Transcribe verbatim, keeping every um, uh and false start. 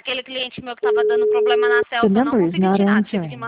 Aquele cliente meu que estava dando problema na The Celta, eu não number is consegui not tirar. Tive que answering.